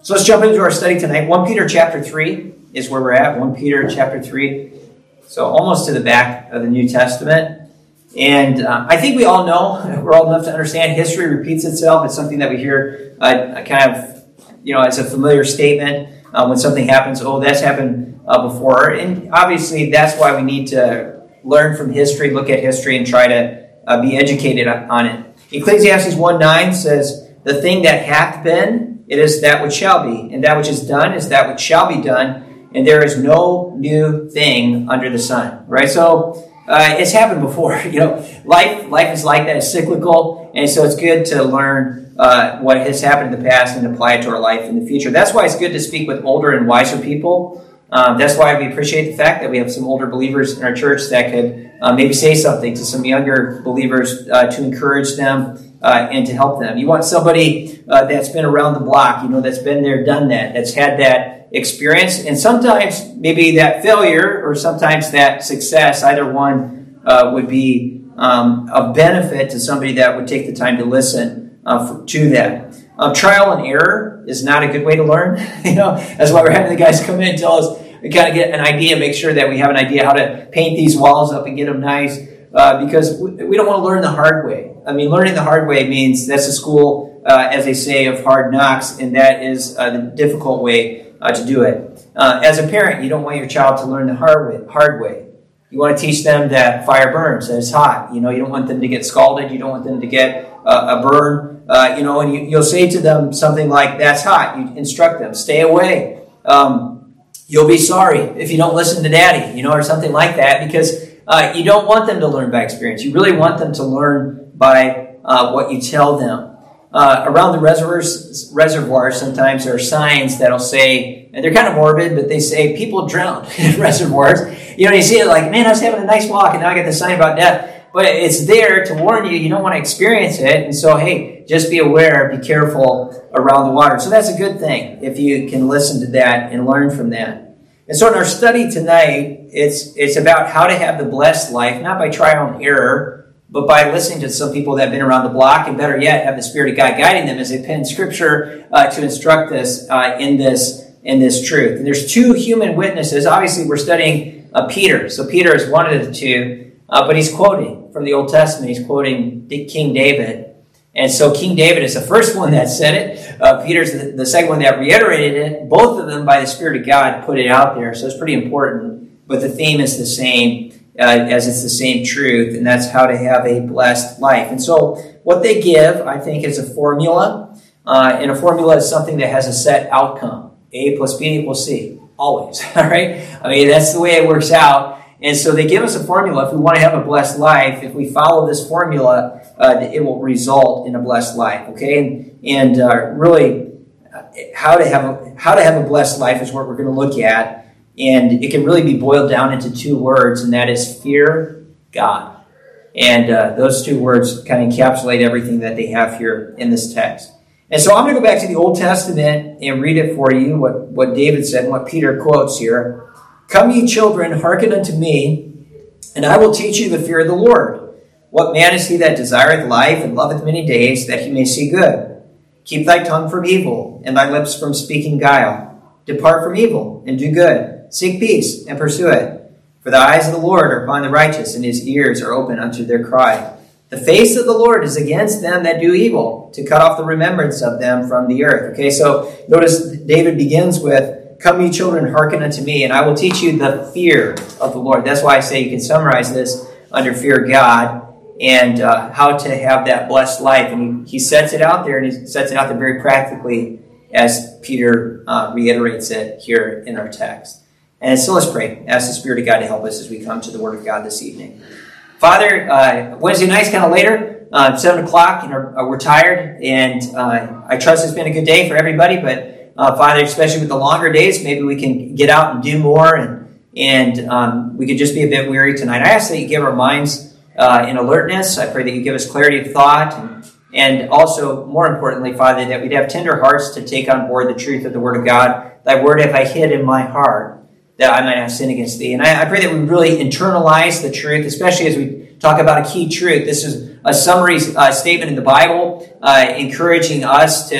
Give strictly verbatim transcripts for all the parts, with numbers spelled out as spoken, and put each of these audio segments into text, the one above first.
So let's jump into our study tonight. First Peter chapter three is where we're at. First Peter chapter three. So almost to the back of the New Testament. And uh, I think we all know, we're old enough to understand, history repeats itself. It's something that we hear uh, kind of, you know, as a familiar statement uh, when something happens. Oh, that's happened uh, before. And obviously that's why we need to learn from history, look at history, and try to uh, be educated on it. Ecclesiastes one nine says, "The thing that hath been, it is that which shall be, and that which is done is that which shall be done, and there is no new thing under the sun." Right? So uh, it's happened before. You know, life life is like that. It's cyclical, and so it's good to learn uh, what has happened in the past and apply it to our life in the future. That's why it's good to speak with older and wiser people. Um, that's why we appreciate the fact that we have some older believers in our church that could uh, maybe say something to some younger believers uh, to encourage them uh, and to help them. You want somebody uh, that's been around the block, you know, that's been there, done that, that's had that experience, and sometimes maybe that failure or sometimes that success, either one uh, would be um, of benefit to somebody that would take the time to listen uh, for, to that. Um, trial and error is not a good way to learn. You know, that's why we're having the guys come in and tell us, we kind of get an idea, make sure that we have an idea how to paint these walls up and get them nice, uh, because we, we don't want to learn the hard way. I mean, learning the hard way means that's a school, uh, as they say, of hard knocks, and that is uh, the difficult way uh, to do it. Uh, as a parent, you don't want your child to learn the hard way. Hard way. You want to teach them that fire burns, that it's hot. You know, you don't want them to get scalded. You don't want them to get uh, a burn. Uh, you know, and you, you'll say to them something like, "That's hot." You instruct them, "Stay away." Um, You'll be sorry if you don't listen to daddy, you know, or something like that, because uh, you don't want them to learn by experience. You really want them to learn by uh, what you tell them. Uh, around the reservoirs, reservoirs, sometimes there are signs that'll say, and they're kind of morbid, but they say people drown in reservoirs. You know, you see it like, man, I was having a nice walk, and now I get the sign about death. But it's there to warn you. You don't want to experience it. And so, hey, just be aware, be careful around the water. So that's a good thing if you can listen to that and learn from that. And so in our study tonight, it's it's about how to have the blessed life, not by trial and error, but by listening to some people that have been around the block, and better yet, have the Spirit of God guiding them as they pen Scripture uh, to instruct us uh, in this in this truth. And there's two human witnesses. Obviously, we're studying uh, Peter. So Peter is one of the two, uh, but he's quoting from the Old Testament. He's quoting King David. And so King David is the first one that said it. Uh, Peter's the, the second one that reiterated it. Both of them, by the Spirit of God, put it out there. So it's pretty important. But the theme is the same, uh, as it's the same truth. And that's how to have a blessed life. And so what they give, I think, is a formula. Uh, and a formula is something that has a set outcome. A plus B equals C. Always. All right? I mean, that's the way it works out. And so they give us a formula. If we want to have a blessed life, if we follow this formula, uh, it will result in a blessed life. Okay, and and uh, really, how to have a how to have a blessed life is what we're going to look at, and it can really be boiled down into two words, and that is fear God. And uh, those two words kind of encapsulate everything that they have here in this text. And so I'm going to go back to the Old Testament and read it for you, what what David said and what Peter quotes here. "Come, ye children, hearken unto me, and I will teach you the fear of the Lord. What man is he that desireth life and loveth many days, that he may see good? Keep thy tongue from evil, and thy lips from speaking guile. Depart from evil, and do good. Seek peace, and pursue it. For the eyes of the Lord are upon the righteous, and his ears are open unto their cry. The face of the Lord is against them that do evil, to cut off the remembrance of them from the earth." Okay, so notice David begins with, "Come, ye children, hearken unto me, and I will teach you the fear of the Lord." That's why I say you can summarize this under fear God and uh, how to have that blessed life. And he, he sets it out there, and he sets it out there very practically as Peter uh, reiterates it here in our text. And so let's pray. Ask the Spirit of God to help us as we come to the Word of God this evening. Father, uh, Wednesday night's kind of later, uh, seven o'clock, and you know, we're tired, and uh, I trust it's been a good day for everybody, but Uh, Father, especially with the longer days, maybe we can get out and do more, and and um, we could just be a bit weary tonight. I ask that you give our minds uh, in alertness. I pray that you give us clarity of thought, and, and also, more importantly, Father, that we'd have tender hearts to take on board the truth of the Word of God. Thy word have I hid in my heart, that I might not sin against thee. And I, I pray that we really internalize the truth, especially as we talk about a key truth. This is a summary uh, statement in the Bible, uh, encouraging us to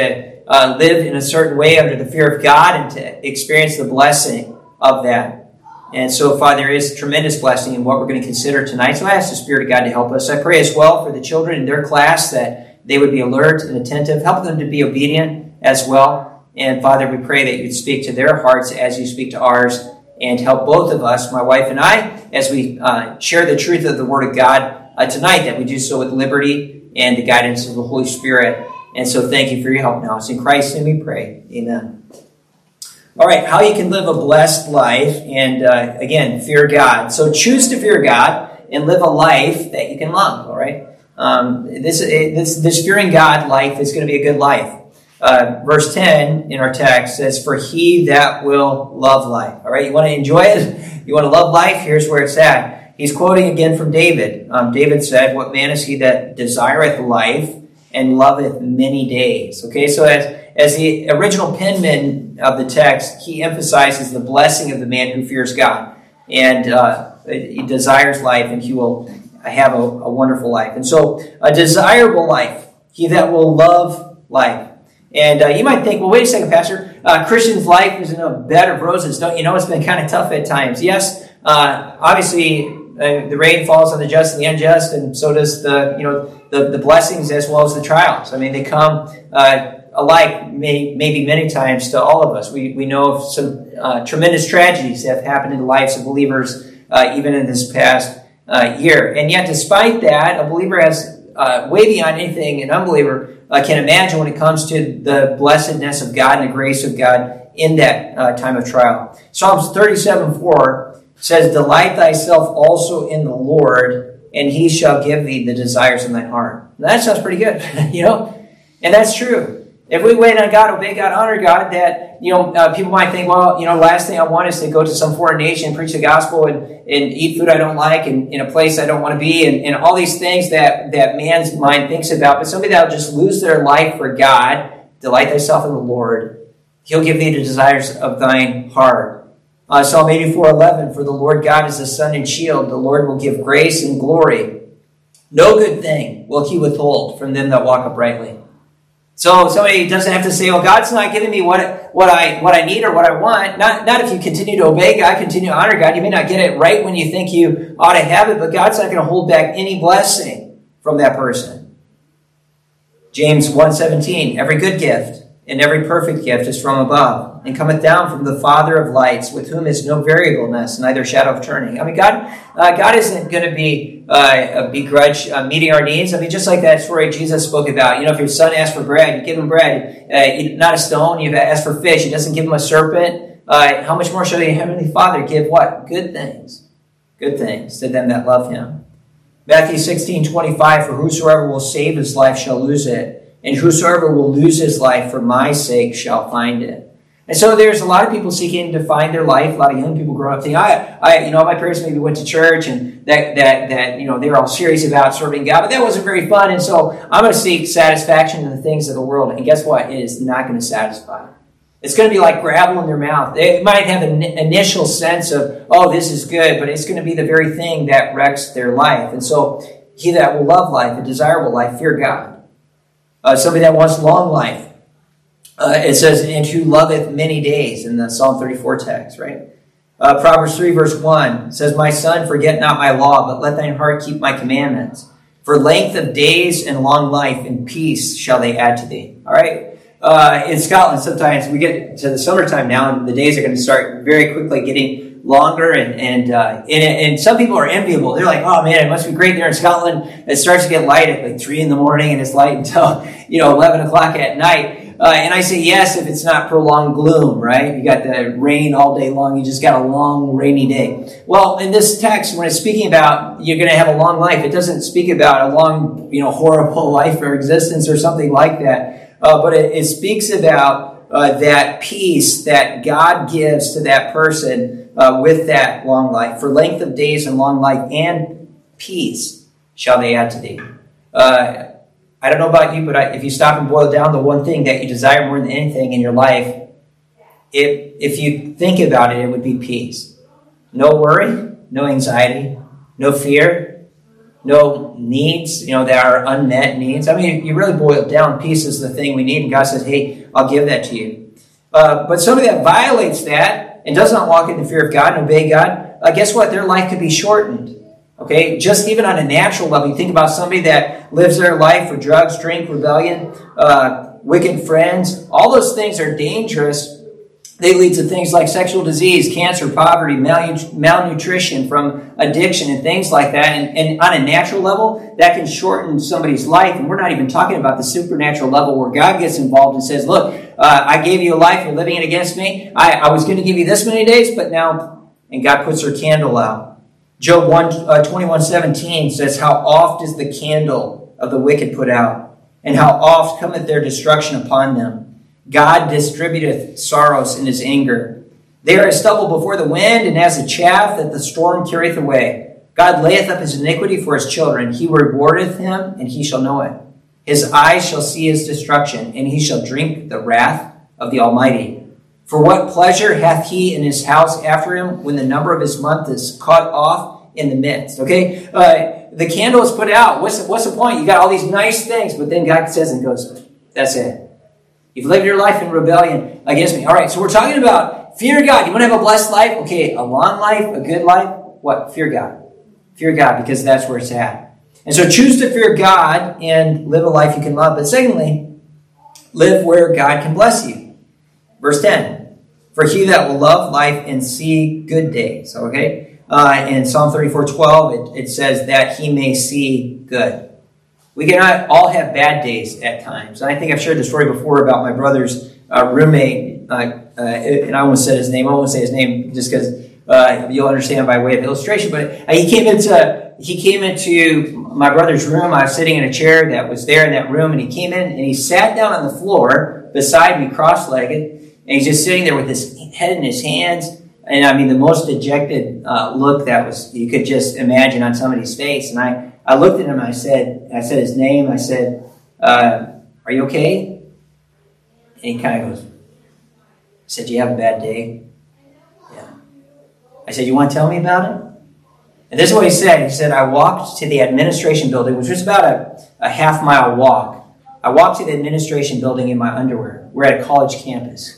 uh, live in a certain way under the fear of God and to experience the blessing of that. And so, Father, there is tremendous blessing in what we're going to consider tonight. So I ask the Spirit of God to help us. I pray as well for the children in their class that they would be alert and attentive. Help them to be obedient as well. And Father, we pray that you'd speak to their hearts as you speak to ours, and help both of us, my wife and I, as we uh, share the truth of the Word of God uh, tonight, that we do so with liberty and the guidance of the Holy Spirit. And so thank you for your help now. It's in Christ's name we pray. Amen. All right, how you can live a blessed life, and uh, again, fear God. So choose to fear God and live a life that you can love, all right? Um, this, this, this fearing God life is going to be a good life. Uh, verse ten in our text says, "For he that will love life." All right, you want to enjoy it? You want to love life? Here's where it's at. He's quoting again from David. Um, David said, "What man is he that desireth life and loveth many days?" Okay, so as, as the original penman of the text, he emphasizes the blessing of the man who fears God. And uh, he desires life, and he will have a, a wonderful life. And so, a desirable life, he that will love life. And uh, you might think, well, wait a second, Pastor. Uh, Christian's life is in a bed of roses. Don't you know it's been kind of tough at times? Yes, uh, obviously uh, the rain falls on the just and the unjust, and so does the you know the, the blessings as well as the trials. I mean, they come uh, alike, may, maybe many times to all of us. We we know of some uh, tremendous tragedies that have happened in the lives of believers, uh, even in this past uh, year. And yet, despite that, a believer has uh, way beyond anything an unbeliever I can imagine when it comes to the blessedness of God and the grace of God in that uh, time of trial. Psalms thirty-seven four says, "Delight thyself also in the Lord, and he shall give thee the desires of thine heart." Now, that sounds pretty good, you know? And that's true. If we wait on God, obey God, honor God, that, you know, uh, people might think, well, you know, last thing I want is to go to some foreign nation, preach the gospel, and, and eat food I don't like, and in a place I don't want to be, and, and all these things that, that man's mind thinks about. But somebody that will just lose their life for God, delight thyself in the Lord, he'll give thee the desires of thine heart. Uh, Psalm eighty-four eleven, "For the Lord God is the sun and shield. The Lord will give grace and glory. No good thing will he withhold from them that walk uprightly." So somebody doesn't have to say, "Oh, God's not giving me what what I what I need or what I want." Not not if you continue to obey God, continue to honor God. You may not get it right when you think you ought to have it, but God's not going to hold back any blessing from that person. James one seventeen, "Every good gift and every perfect gift is from above, and cometh down from the Father of lights, with whom is no variableness, neither shadow of turning." I mean, God, uh, God isn't going to be uh, begrudge uh, meeting our needs. I mean, just like that story Jesus spoke about. You know, if your son asks for bread, you give him bread, uh, you, not a stone. You ask for fish, he doesn't give him a serpent. Uh, how much more shall your heavenly Father give what? Good things. Good things to them that love him. Matthew sixteen twenty-five, "For whosoever will save his life shall lose it, and whosoever will lose his life for my sake shall find it." And so there's a lot of people seeking to find their life. A lot of young people growing up thinking, I, I, you know, my parents maybe went to church and that, that, that, you know, they were all serious about serving God, but that wasn't very fun. And so I'm going to seek satisfaction in the things of the world. And guess what? It is not going to satisfy. It's going to be like gravel in their mouth. They might have an initial sense of, oh, this is good, but it's going to be the very thing that wrecks their life. And so he that will love life, a desirable life, fear God. Uh, somebody that wants long life. Uh, it says, "And who loveth many days," in the Psalm thirty-four text, right? Uh, Proverbs three verse one says, "My son, forget not my law, but let thine heart keep my commandments. For length of days and long life and peace shall they add to thee." All right? Uh, in Scotland, sometimes we get to the summertime now, and the days are going to start very quickly getting longer, and and, uh, and and some people are enviable. They're like, "Oh man, it must be great there in Scotland. It starts to get light at like three in the morning, and it's light until you know eleven o'clock at night." Uh, and I say yes if it's not prolonged gloom, right? You got the rain all day long. You just got a long, rainy day. Well, in this text, when it's speaking about you're going to have a long life, it doesn't speak about a long, you know, horrible life or existence or something like that. Uh, but it, it speaks about uh, that peace that God gives to that person uh, with that long life. For length of days and long life and peace shall they add to thee. Uh, I don't know about you, but I, if you stop and boil down the one thing that you desire more than anything in your life, if, if you think about it, it would be peace. No worry, no anxiety, no fear, no needs, you know, that are unmet needs. I mean, you really boil it down, peace is the thing we need, and God says, hey, I'll give that to you. Uh, but somebody that violates that and does not walk in the fear of God and obey God, uh, guess what? Their life could be shortened. Okay, just even on a natural level, you think about somebody that lives their life for drugs, drink, rebellion, uh, wicked friends. All those things are dangerous. They lead to things like sexual disease, cancer, poverty, malnutrition from addiction and things like that. And, and on a natural level, that can shorten somebody's life. And we're not even talking about the supernatural level where God gets involved and says, look, uh, I gave you a life, you're living it against me. I, I was going to give you this many days, but now, and God puts her candle out. Job one, uh, twenty-one seventeen says, how oft is the candle of the wicked put out, and how oft cometh their destruction upon them. God distributeth sorrows in his anger. They are as stubble before the wind, and as a chaff that the storm carrieth away. God layeth up his iniquity for his children. He rewardeth him, and he shall know it. His eyes shall see his destruction, and he shall drink the wrath of the Almighty. For what pleasure hath he in his house after him, when the number of his month is cut off in the midst? Okay, uh, the candle is put out. What's the, what's the point? You got all these nice things, but then God says and goes, that's it. You've lived your life in rebellion against me. All right, so we're talking about fear God. You want to have a blessed life? Okay, a long life, a good life. What? Fear God. Fear God, because that's where it's at. And so choose to fear God and live a life you can love. But secondly, live where God can bless you. Verse ten. For he that will love life and see good days. Okay? Uh, in Psalm thirty-four twelve, it, it says that he may see good. We cannot all have bad days at times. And I think I've shared the story before about my brother's uh, roommate. Uh, uh, and I won't say his name. I won't say his name just because uh, you'll understand by way of illustration. But uh, he came into he came into my brother's room. I was sitting in a chair that was there in that room. And he came in and he sat down on the floor beside me, cross-legged. And he's just sitting there with his head in his hands. And I mean, the most dejected uh, look that was you could just imagine on somebody's face. And I, I looked at him and I said, I said his name. I said, uh, are you okay? And he kind of goes, I said, do you have a bad day? Yeah. I said, you want to tell me about it? And this is what he said. He said, I walked to the administration building, which was about a, a half mile walk. I walked to the administration building in my underwear. We're at a college campus.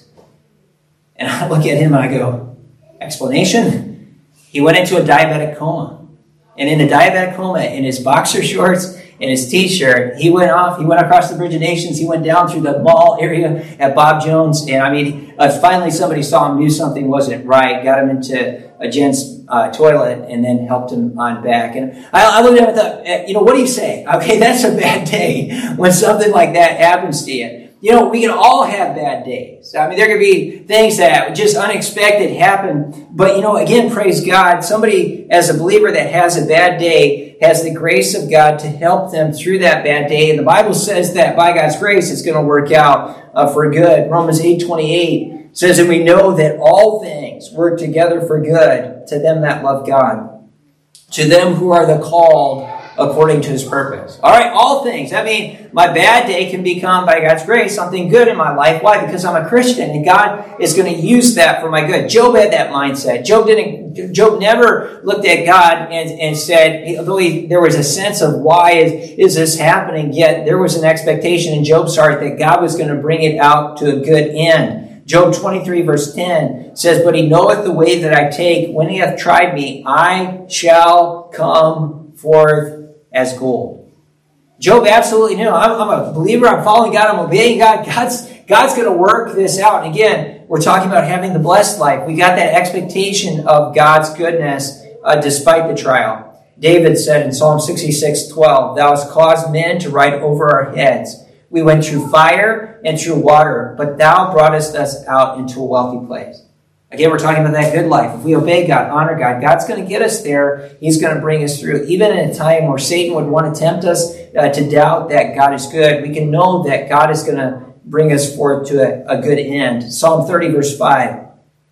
And I look at him and I go, explanation? He went into a diabetic coma. And in a diabetic coma, in his boxer shorts, in his t-shirt, he went off, he went across the Bridge of Nations, he went down through the mall area at Bob Jones. And I mean, uh, finally somebody saw him, knew something wasn't right, got him into a gent's uh, toilet, and then helped him on back. And I, I looked at him and thought, you know, what do you say? Okay, that's a bad day when something like that happens to you. You know, we can all have bad days. I mean, there could be things that just unexpected happen. But, you know, again, praise God, somebody as a believer that has a bad day has the grace of God to help them through that bad day. And the Bible says that by God's grace, it's going to work out uh, for good. Romans eight twenty-eight says, and we know that all things work together for good to them that love God, to them who are the called according to his purpose. All right, all things. I mean, my bad day can become, by God's grace, something good in my life. Why? Because I'm a Christian, and God is going to use that for my good. Job had that mindset. Job didn't. Job never looked at God and, and said, although he, there was a sense of why is, is this happening, yet there was an expectation in Job's heart that God was going to bring it out to a good end. Job twenty-three verse ten says, but he knoweth the way that I take. When he hath tried me, I shall come forth as gold. Job absolutely knew. I'm, I'm a believer. I'm following God. I'm obeying God. God's, God's going to work this out. And again, we're talking about having the blessed life. We got that expectation of God's goodness uh, despite the trial. David said in Psalm sixty-six twelve, thou hast caused men to ride over our heads. We went through fire and through water, but thou broughtest us out into a wealthy place. Again, we're talking about that good life. If we obey God, honor God, God's going to get us there. He's going to bring us through. Even in a time where Satan would want to tempt us uh, to doubt that God is good, we can know that God is going to bring us forth to a, a good end. Psalm thirty verse five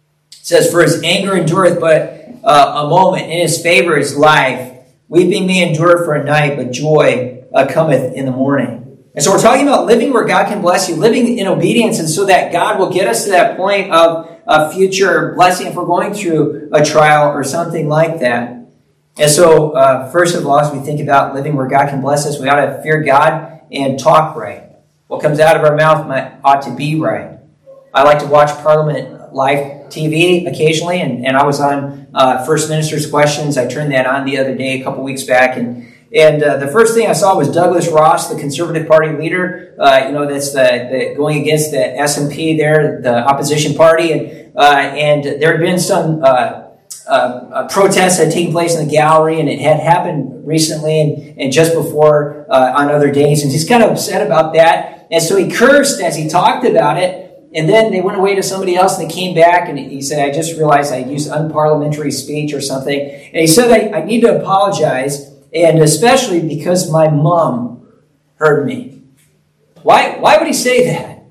says, for his anger endureth but uh, a moment, in his favor is life. Weeping may endure for a night, but joy uh, cometh in the morning. And so we're talking about living where God can bless you, living in obedience, and so that God will get us to that point of a future blessing if we're going through a trial or something like that. And so, uh, first of all, as we think about living where God can bless us, we ought to fear God and talk right. What comes out of our mouth might, ought to be right. I like to watch Parliament Live T V occasionally, and, and I was on uh, First Minister's Questions. I turned that on the other day, a couple weeks back, and and uh, the first thing I saw was Douglas Ross, the Conservative Party leader. Uh, you know, that's the, the going against the S and P there, the opposition party, and uh, and there had been some uh, uh, protests that had taken place in the gallery, and it had happened recently and, and just before uh, on other days, and he's kind of upset about that, and so he cursed as he talked about it. And then they went away to somebody else, and they came back, and he said, I just realized I used unparliamentary speech or something. And he said, I, I need to apologize, and especially because my mom heard me. Why, why would he say that?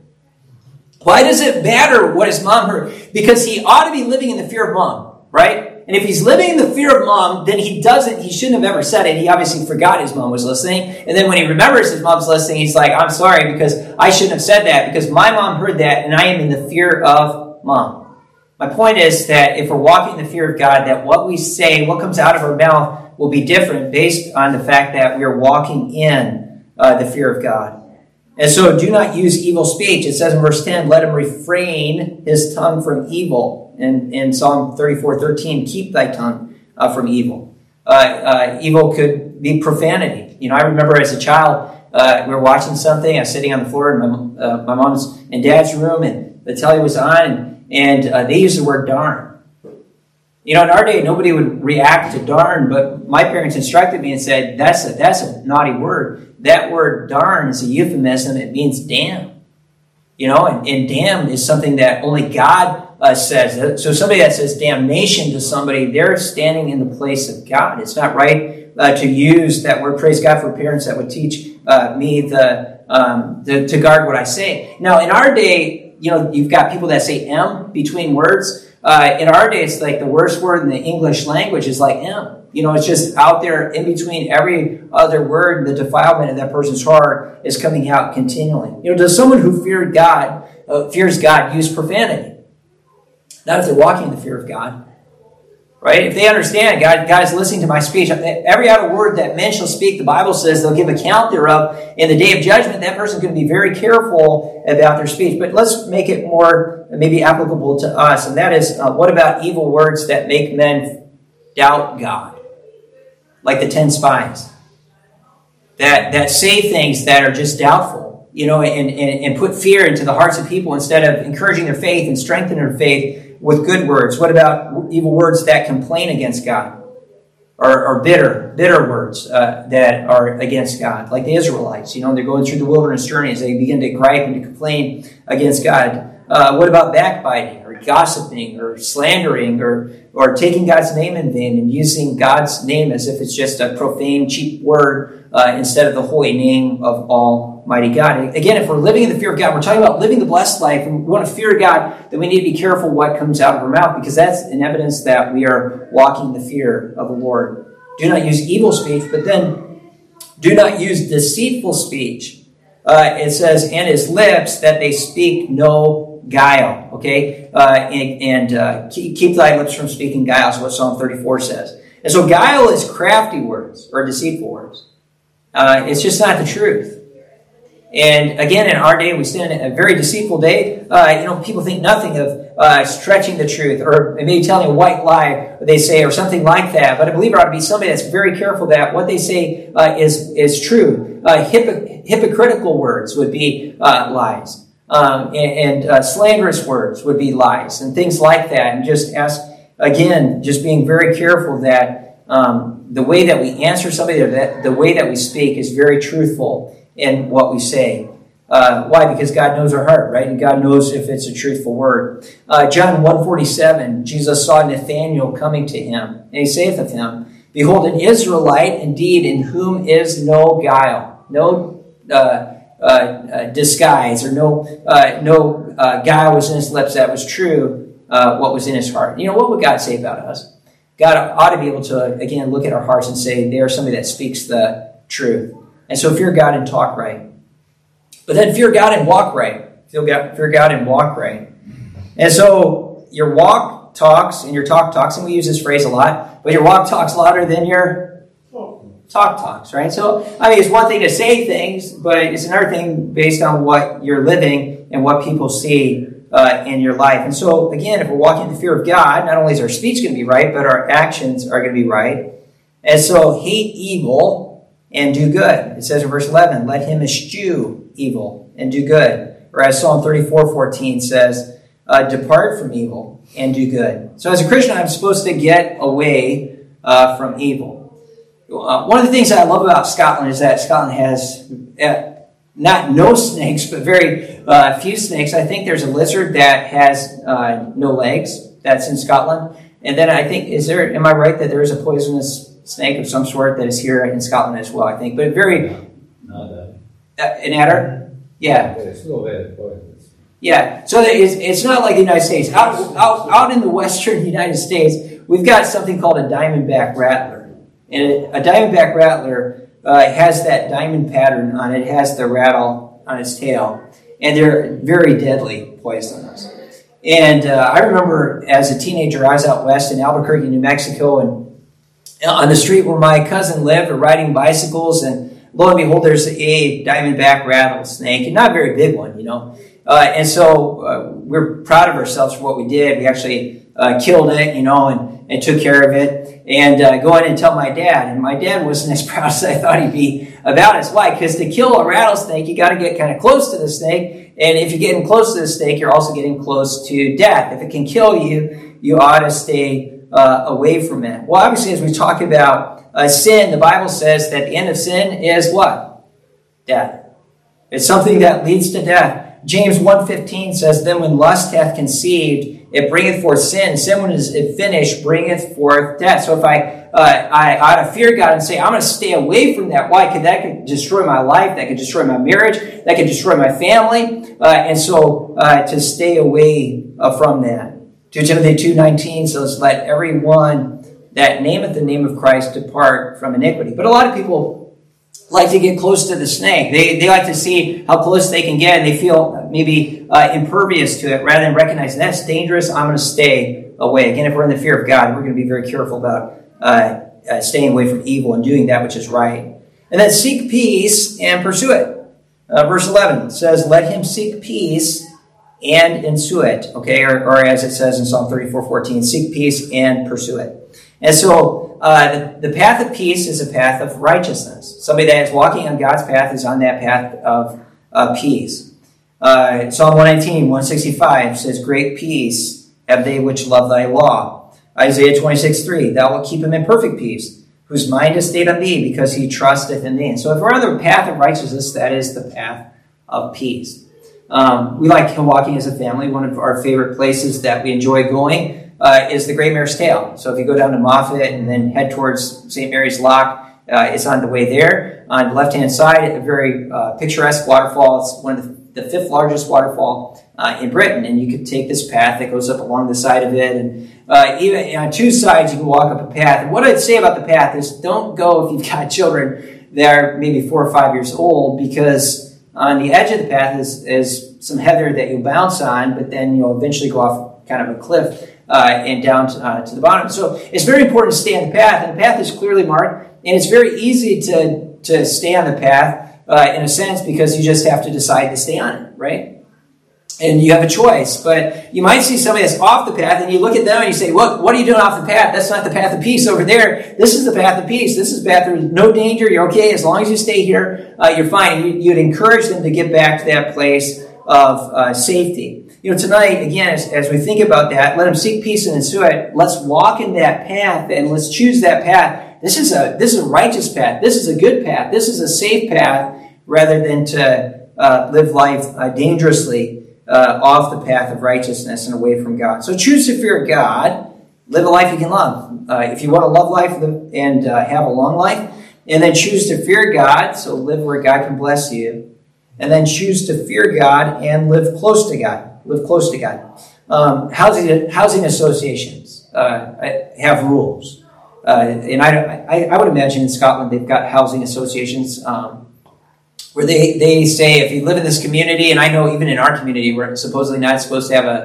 Why does it matter what his mom heard? Because he ought to be living in the fear of mom, right? And if he's living in the fear of mom, then he doesn't, he shouldn't have ever said it. He obviously forgot his mom was listening. And then when he remembers his mom's listening, he's like, I'm sorry because I shouldn't have said that because my mom heard that and I am in the fear of mom. My point is that if we're walking in the fear of God, that what we say, what comes out of our mouth will be different based on the fact that we are walking in uh, the fear of God. And so do not use evil speech. It says in verse ten, let him refrain his tongue from evil. In, in Psalm thirty-four thirteen, keep thy tongue uh, from evil. Uh, uh, evil could be profanity. You know, I remember as a child, uh, we were watching something. I was sitting on the floor in my, uh, my mom's and dad's room, and the telly was on, and, and uh, they used the word darn. You know, in our day, nobody would react to darn, but my parents instructed me and said, that's a, that's a naughty word. That word darn is a euphemism. It means damn. You know, and, and damn is something that only God uh, says. So somebody that says damnation to somebody, they're standing in the place of God. It's not right uh, to use that word. Praise God for parents that would teach uh, me the, um, the to guard what I say. Now, in our day, you know, you've got people that say M between words. Uh, in our day, it's like the worst word in the English language is like M. You know, it's just out there in between every other word. The defilement of that person's heart is coming out continually. You know, does someone who feared God, uh, fears God use profanity? Not if they're walking in the fear of God. Right? If they understand, God, God is listening to my speech. Every other word that men shall speak, the Bible says they'll give account thereof. In the day of judgment, that person's going to be very careful about their speech. But let's make it more maybe applicable to us. And that is, uh, what about evil words that make men doubt God? Like the ten spies. That, that say things that are just doubtful, you know, and, and, and put fear into the hearts of people instead of encouraging their faith and strengthening their faith with good words. What about evil words that complain against God? Or, or bitter, bitter words uh, that are against God? Like the Israelites, you know, they're going through the wilderness journey as they begin to gripe and to complain against God. Uh, what about backbiting or gossiping or slandering or, or taking God's name in vain and using God's name as if it's just a profane, cheap word uh, instead of the holy name of Almighty God? Again, if we're living in the fear of God, we're talking about living the blessed life, and we want to fear God, then we need to be careful what comes out of our mouth, because that's an evidence that we are walking in the fear of the Lord. Do not use evil speech, but then do not use deceitful speech. Uh, it says, and his lips, that they speak no guile, okay? Uh, and and uh, keep, keep thy lips from speaking guile, is what Psalm thirty-four says. And so guile is crafty words or deceitful words. Uh, it's just not the truth. And again, in our day, we stand in a very deceitful day. Uh, you know, people think nothing of uh, stretching the truth or maybe telling a white lie, they say, or something like that. But a believer ought to be somebody that's very careful that what they say uh, is, is true. Uh, hypocr- hypocritical words would be uh, lies. Um, and and uh, slanderous words would be lies and things like that. And just ask, again, just being very careful that um, the way that we answer somebody, or that the way that we speak is very truthful in what we say. Uh, why? Because God knows our heart, right? And God knows if it's a truthful word. Uh, John one forty-seven, Jesus saw Nathanael coming to him, and he saith of him, behold, an Israelite indeed, in whom is no guile, no uh, uh, uh, disguise, or no uh, no uh, guile was in his lips. That was true, uh, what was in his heart. You know, what would God say about us? God ought to be able to, again, look at our hearts and say, they are somebody that speaks the truth. And so fear God and talk right. But then fear God and walk right. Fear God, fear God and walk right. And so your walk talks and your talk talks, and we use this phrase a lot, but your walk talks louder than your talk talks, right? So, I mean, it's one thing to say things, but it's another thing based on what you're living and what people see uh, in your life. And so, again, if we're walking in the fear of God, not only is our speech going to be right, but our actions are going to be right. And so, hate evil and do good. It says in verse eleven, let him eschew evil and do good. Or as Psalm thirty-four fourteen says, uh, depart from evil and do good. So as a Christian, I'm supposed to get away uh, from evil. Uh, one of the things that I love about Scotland is that Scotland has uh, not no snakes, but very uh, few snakes. I think there's a lizard that has uh, no legs. That's in Scotland. And then I think, is there? Am I right that there is a poisonous snake of some sort that is here in Scotland as well? I think, but very not uh, an adder. Yeah. It's still very poisonous. Yeah. So it's it's not like the United States. Out out out in the western United States, we've got something called a diamondback rattler. And a diamondback rattler uh, has that diamond pattern on it. It has the rattle on its tail. And they're very deadly poisons. And uh, I remember as a teenager, I was out west in Albuquerque, New Mexico, and on the street where my cousin lived, we're riding bicycles, and lo and behold, there's a diamondback rattlesnake, and not a very big one, you know. Uh, and so uh, we're proud of ourselves for what we did. We actually uh, killed it, you know, and, and took care of it. And uh, go in and tell my dad. And my dad wasn't as proud as I thought he'd be about it. Why? Because to kill a rattlesnake, you got to get kind of close to the snake. And if you're getting close to the snake, you're also getting close to death. If it can kill you, you ought to stay uh, away from it. Well, obviously, as we talk about uh, sin, the Bible says that the end of sin is what? Death. It's something that leads to death. James one fifteen says, then when lust hath conceived, it bringeth forth sin. Sin, when it is finished, bringeth forth death. So if I, uh, I ought to fear God and say, I'm going to stay away from that. Why? Because that could destroy my life. That could destroy my marriage. That could destroy my family. Uh, and so uh, to stay away uh, from that. Second Timothy two nineteen says, let everyone that nameth the name of Christ depart from iniquity. But a lot of people like to get close to the snake. They they like to see how close they can get, and they feel maybe uh, impervious to it rather than recognizing that's dangerous. I'm going to stay away. Again, if we're in the fear of God, we're going to be very careful about uh, uh, staying away from evil and doing that which is right. And then seek peace and pursue it. Uh, verse eleven says, let him seek peace and ensue it. Okay, or, or as it says in Psalm thirty-four fourteen, seek peace and pursue it. And so uh, the, the path of peace is a path of righteousness. Somebody that is walking on God's path is on that path of uh, peace. Uh, Psalm one nineteen, one sixty-five says, great peace have they which love thy law. Isaiah twenty-six three, thou wilt keep him in perfect peace, whose mind is stayed on thee, because he trusteth in thee. And so if we're on the path of righteousness, that is the path of peace. Um, we like hill walking as a family. One of our favorite places that we enjoy going Uh, is the Great Mare's Tail. So if you go down to Moffat and then head towards Saint Mary's Loch, uh, it's on the way there. On the left-hand side, a very uh, picturesque waterfall. It's one of the, the fifth largest waterfall uh, in Britain, and you could take this path that goes up along the side of it. And uh, even on two sides, you can walk up a path. And what I'd say about the path is don't go if you've got children that are maybe four or five years old, because on the edge of the path is, is some heather that you bounce on, but then you'll eventually go off kind of a cliff. Uh, and down to, uh, to the bottom. So it's very important to stay on the path, and the path is clearly marked, and it's very easy to, to stay on the path uh, in a sense, because you just have to decide to stay on it, right? And you have a choice. But you might see somebody that's off the path, and you look at them and you say, what, what are you doing off the path? That's not the path of peace over there. This is the path of peace. This is the path of no danger. You're okay. As long as you stay here, uh, you're fine. You, you'd encourage them to get back to that place of uh, safety. You know, tonight, again, as, as we think about that, let them seek peace and ensue it. Let's walk in that path, and let's choose that path. This is a this is a righteous path. This is a good path. This is a safe path, rather than to uh, live life uh, dangerously uh, off the path of righteousness and away from God. So choose to fear God. Live a life you can love. Uh, if you want to love life live, and uh, have a long life, and then choose to fear God, so live where God can bless you, and then choose to fear God and live close to God. Live close to God. Um, housing housing associations uh, have rules, uh, and I, I I would imagine in Scotland they've got housing associations um, where they, they say if you live in this community, and I know even in our community we're supposedly not supposed to have a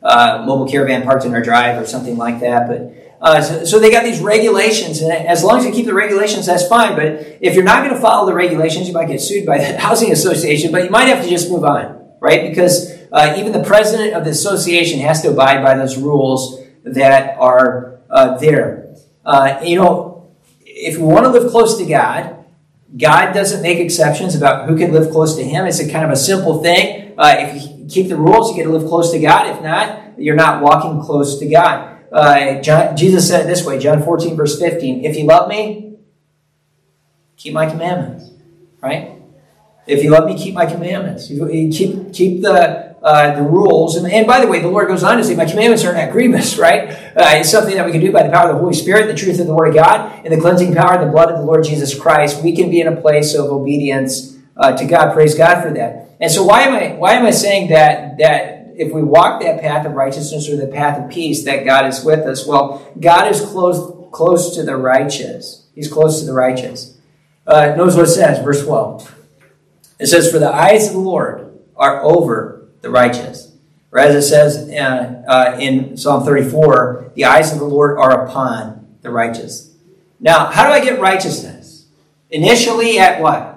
uh, mobile caravan parked in our drive or something like that. But uh, so, so they got these regulations, and as long as you keep the regulations, that's fine. But if you're not going to follow the regulations, you might get sued by the housing association, but you might have to just move on, right? Because uh, even the president of the association has to abide by those rules that are uh, there. Uh, you know, if we want to live close to God, God doesn't make exceptions about who can live close to him. It's a kind of a simple thing. Uh, if you keep the rules, you get to live close to God. If not, you're not walking close to God. Uh, John, Jesus said it this way, John fourteen, verse fifteen, if you love me, keep my commandments, right? If you love me, keep my commandments. You, you keep keep the uh, the rules. And, and by the way, the Lord goes on to say, my commandments are not grievous, right? Uh, it's something that we can do by the power of the Holy Spirit, the truth of the Word of God, and the cleansing power of the blood of the Lord Jesus Christ. We can be in a place of obedience uh, to God. Praise God for that. And so why am I why am I saying that that if we walk that path of righteousness or the path of peace, that God is with us? Well, God is close close to the righteous. He's close to the righteous. Uh, notice what it says, verse twelve. It says, for the eyes of the Lord are over the righteous. Or as it says uh, uh, in Psalm thirty-four, the eyes of the Lord are upon the righteous. Now, how do I get righteousness? Initially at what?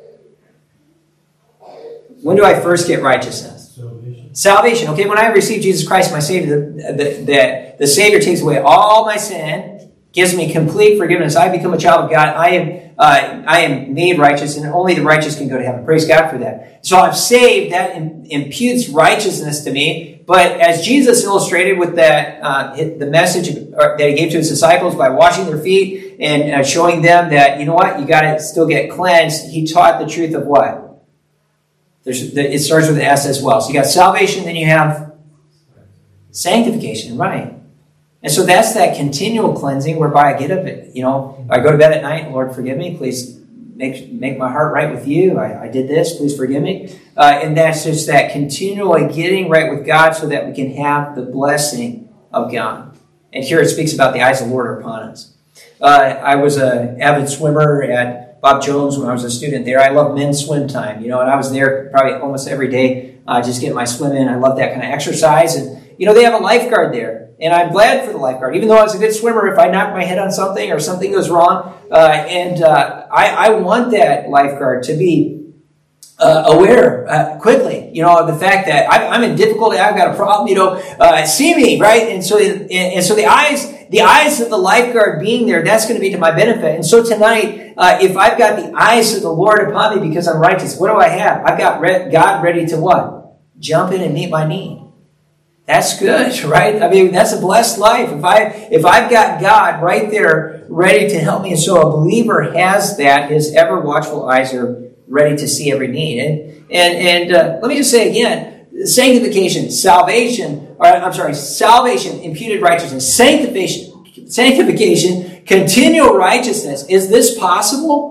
When do I first get righteousness? Salvation. Salvation. Okay, when I receive Jesus Christ, my Savior, the, the, the, the Savior takes away all my sin, gives me complete forgiveness. I become a child of God. I am uh, I am made righteous, and only the righteous can go to heaven. Praise God for that. So I'm saved. That im- imputes righteousness to me. But as Jesus illustrated with that, uh, the message that he gave to his disciples by washing their feet and uh, showing them that, you know what, you got to still get cleansed. He taught the truth of what? There's, it starts with an S as well. So you got salvation, then you have sanctification, right? And so that's that continual cleansing whereby I get up at, you know, I go to bed at night, Lord, forgive me, please make make my heart right with you. I, I did this, please forgive me. Uh, and that's just that continually getting right with God so that we can have the blessing of God. And here it speaks about the eyes of the Lord are upon us. Uh, I was an avid swimmer at Bob Jones when I was a student there. I love men's swim time, you know, and I was there probably almost every day, uh, just getting my swim in. I love that kind of exercise. And, you know, they have a lifeguard there. And I'm glad for the lifeguard, even though I was a good swimmer. If I knock my head on something or something goes wrong, uh, and uh, I, I want that lifeguard to be uh, aware uh, quickly, you know, of the fact that I, I'm in difficulty, I've got a problem, you know, uh, see me, right? And so, and, and so the eyes, the eyes of the lifeguard being there, that's going to be to my benefit. And so tonight, uh, if I've got the eyes of the Lord upon me because I'm righteous, what do I have? I've got re- God ready to what? Jump in and meet my need. That's good, right? I mean, that's a blessed life. If I, if I've got God right there ready to help me, and so a believer has that, his ever watchful eyes are ready to see every need. And, and, and uh, let me just say again, sanctification, salvation, or I'm sorry, salvation, imputed righteousness, sanctification, sanctification, continual righteousness. Is this possible?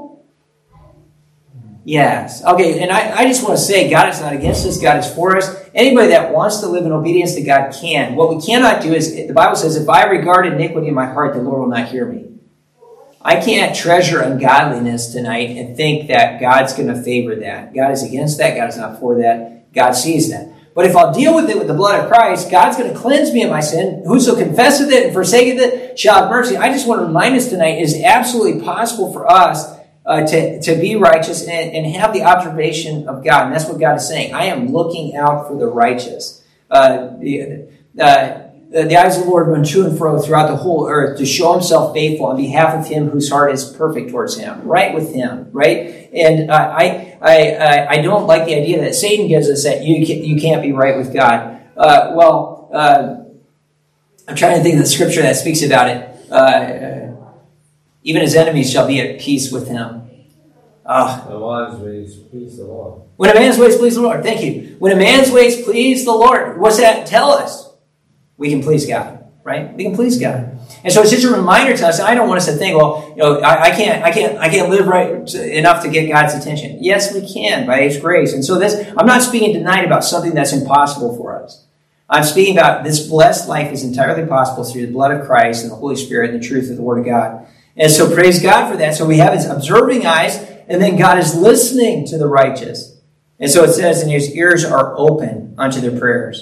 Yes. Okay, and I, I just want to say God is not against us. God is for us. Anybody that wants to live in obedience to God can. What we cannot do is, the Bible says, if I regard iniquity in my heart, the Lord will not hear me. I can't treasure ungodliness tonight and think that God's going to favor that. God is against that. God is not for that. God sees that. But if I'll deal with it with the blood of Christ, God's going to cleanse me of my sin. Whoso confesseth it and forsaketh it shall have mercy. I just want to remind us tonight, it is absolutely possible for us Uh, to, to be righteous and, and have the observation of God. And that's what God is saying. I am looking out for the righteous. Uh, the, uh, the eyes of the Lord run to and fro throughout the whole earth to show himself faithful on behalf of him whose heart is perfect towards him. Right with him, right? And uh, I, I, I don't like the idea that Satan gives us that you, can, you can't be right with God. Uh, well, uh, I'm trying to think of the scripture that speaks about it. Uh, Even his enemies shall be at peace with him. Ah. The man's ways please the Lord. When a man's ways please the Lord. Thank you. When a man's ways please the Lord. What's that tell us? We can please God, right? We can please God. And so it's just a reminder to us, and I don't want us to think, well, you know, I, I can't, I can't, I can't live right enough to get God's attention. Yes, we can by His grace. And so this, I'm not speaking tonight about something that's impossible for us. I'm speaking about this blessed life is entirely possible through the blood of Christ and the Holy Spirit and the truth of the Word of God. And so praise God for that. So we have his observing eyes, and then God is listening to the righteous. And so it says, and his ears are open unto their prayers.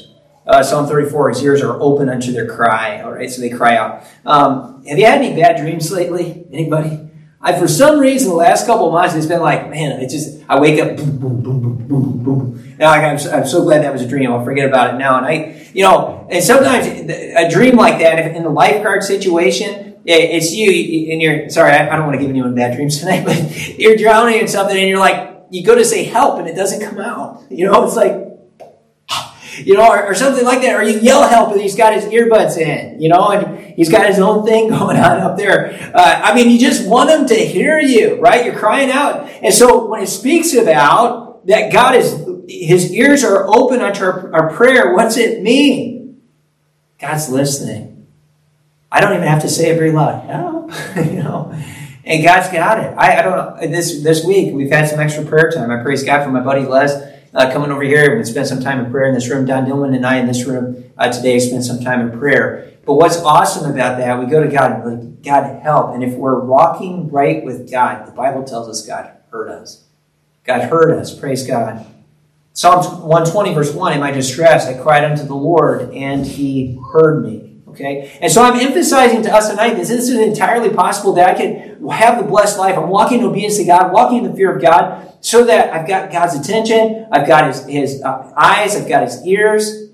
Uh, Psalm thirty-four, his ears are open unto their cry. All right, so they cry out. Um, have you had any bad dreams lately? Anybody? I, for some reason, the last couple of months, it's been like, man, it just, I wake up, boom, boom, boom, boom, boom, boom. Now, I'm, I'm so glad that was a dream. I'll forget about it now. And I, you know, and sometimes a dream like that, if in the lifeguard situation, it's you, and you're, sorry, I don't want to give anyone bad dreams tonight, but you're drowning in something, and you're like, you go to say help, and it doesn't come out. You know, it's like, you know, or, or something like that. Or you yell help and he's got his earbuds in, you know, and he's got his own thing going on up there. Uh, I mean, you just want him to hear you, right? You're crying out. And so when it speaks about that God is, his ears are open unto our, our prayer, what's it mean? God's listening. I don't even have to say it very loud. Help, you know, and God's got it. I, I don't know. This, this week, we've had some extra prayer time. I praise God for my buddy Les. Uh, coming over here, we spent some time in prayer in this room. Don Dillman and I in this room uh, today spent some time in prayer. But what's awesome about that, we go to God and like, God help. And if we're walking right with God, the Bible tells us God heard us. God heard us. Praise God. Psalm one twenty verse one, in my distress, I cried unto the Lord and he heard me. Okay? And so I'm emphasizing to us tonight, this isn't entirely possible that I can have the blessed life. I'm walking in obedience to God, walking in the fear of God, so that I've got God's attention, I've got his, his uh, eyes, I've got his ears.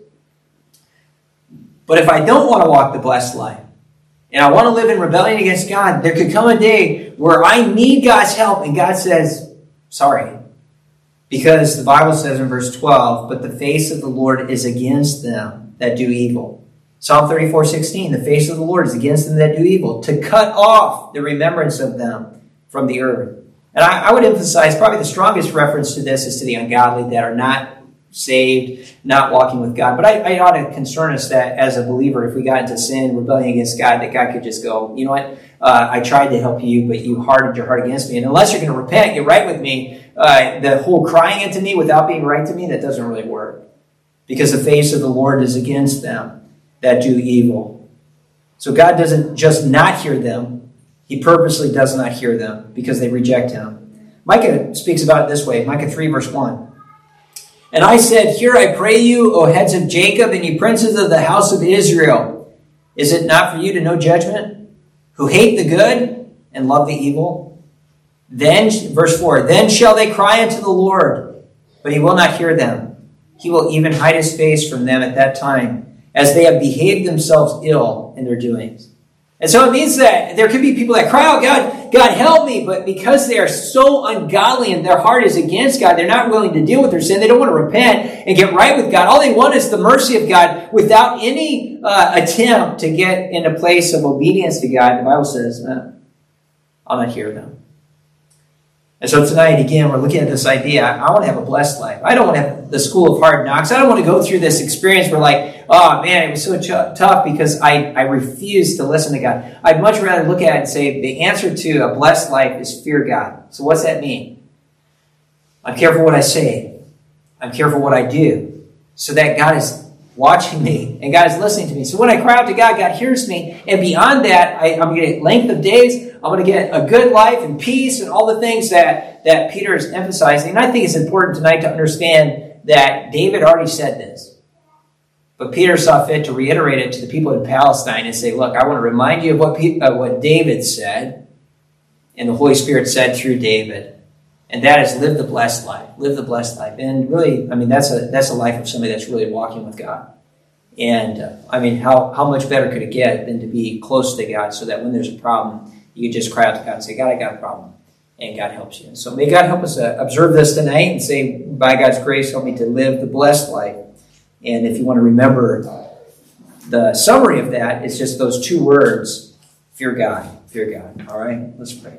But if I don't want to walk the blessed life, and I want to live in rebellion against God, there could come a day where I need God's help, and God says, sorry. Because the Bible says in verse twelve, but the face of the Lord is against them that do evil. Psalm thirty-four sixteen, the face of the Lord is against them that do evil, to cut off the remembrance of them from the earth. And I, I would emphasize probably the strongest reference to this is to the ungodly that are not saved, not walking with God. But I, I ought to concern us that as a believer, if we got into sin, rebellion against God, that God could just go, you know what, uh, I tried to help you, but you hardened your heart against me. And unless you're going to repent, get right with me, uh, the whole crying into me without being right to me, that doesn't really work. Because the face of the Lord is against them that do evil. So God doesn't just not hear them. He purposely does not hear them because they reject him. Micah speaks about it this way. Micah three verse one. And I said, hear I pray you, O heads of Jacob, and ye princes of the house of Israel. Is it not for you to know judgment? Who hate the good and love the evil? Then, verse four, then shall they cry unto the Lord, but he will not hear them. He will even hide his face from them at that time, as they have behaved themselves ill in their doings. And so it means that there could be people that cry out, God, God help me, but because they are so ungodly and their heart is against God, they're not willing to deal with their sin. They don't want to repent and get right with God. All they want is the mercy of God without any uh, attempt to get in a place of obedience to God. The Bible says, eh, I'll not hear them. And so tonight, again, we're looking at this idea. I want to have a blessed life. I don't want to have the school of hard knocks. I don't want to go through this experience where like, oh man, it was so ch- tough because I, I refused to listen to God. I'd much rather look at it and say the answer to a blessed life is fear God. So what's that mean? I'm careful what I say. I'm careful what I do. So that God is watching me and God is listening to me. So when I cry out to God, God hears me. And beyond that, I, I'm going to get length of days. I'm going to get a good life and peace and all the things that, that Peter is emphasizing. And I think it's important tonight to understand that David already said this. But Peter saw fit to reiterate it to the people in Palestine and say, look, I want to remind you of what, Pe- uh, what David said and the Holy Spirit said through David. And that is live the blessed life. Live the blessed life. And really, I mean, that's a that's a life of somebody that's really walking with God. And, uh, I mean, how, how much better could it get than to be close to God so that when there's a problem, you can just cry out to God and say, God, I got a problem. And God helps you. And so may God help us uh, observe this tonight and say, by God's grace, help me to live the blessed life. And if you want to remember the summary of that, it's just those two words, fear God, fear God. All right, let's pray.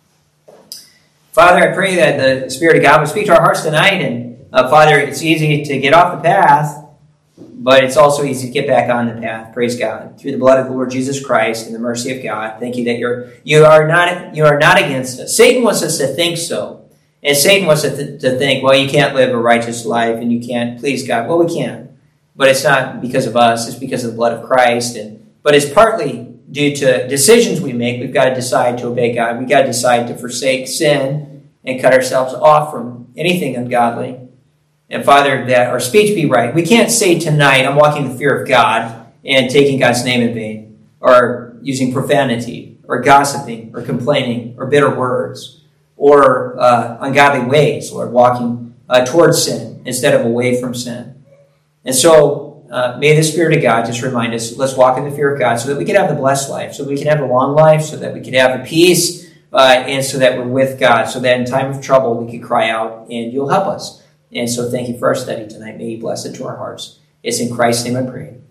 Father, I pray that the Spirit of God would speak to our hearts tonight. And uh, Father, it's easy to get off the path, but it's also easy to get back on the path. Praise God. Through the blood of the Lord Jesus Christ and the mercy of God, thank you that you're, you are not, you are not against us. Satan wants us to think so. And Satan wants us to, to think, well, you can't live a righteous life and you can't please God. Well, we can. But it's not because of us. It's because of the blood of Christ. And but it's partly due to decisions we make. We've got to decide to obey God. We've got to decide to forsake sin and cut ourselves off from anything ungodly. And Father, that our speech be right. We can't say tonight, I'm walking in the fear of God and taking God's name in vain, or using profanity, or gossiping, or complaining, or bitter words, or uh, ungodly ways, Lord, walking uh, towards sin instead of away from sin. And so uh, may the Spirit of God just remind us, let's walk in the fear of God so that we can have the blessed life, so we can have the long life, so that we can have the peace, uh, and so that we're with God, so that in time of trouble we can cry out and you'll help us. And so thank you for our study tonight. May you bless it to our hearts. It's in Christ's name I pray.